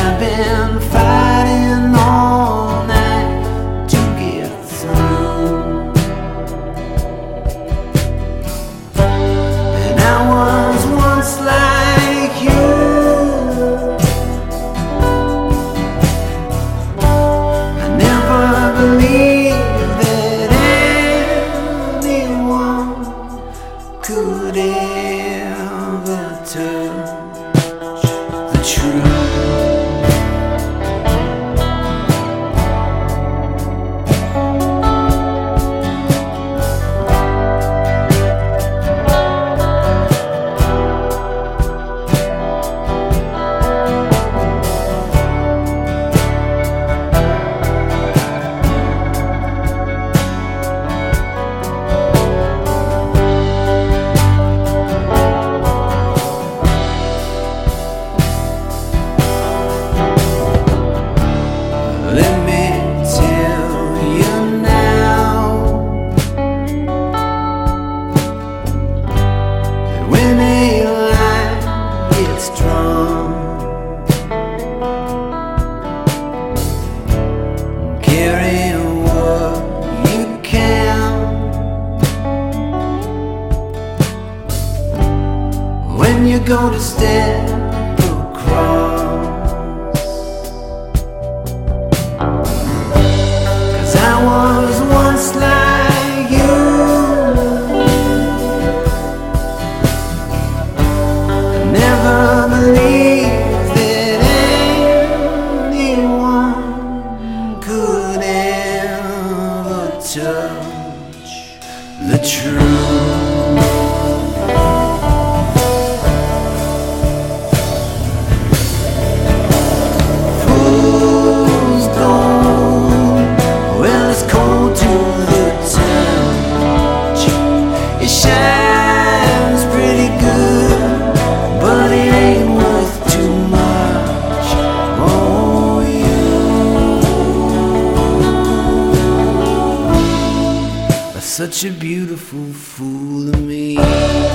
I've been fighting all night to get through. And I was once like you. I never believed that anyone could ever touch the truth. Let me tell you now that when a line gets drawn, carry what you can. When you go to step across, I was once like you. I never believed that anyone could ever touch the truth. Shines pretty good, but it ain't worth too much. Oh, you are such a beautiful fool to me.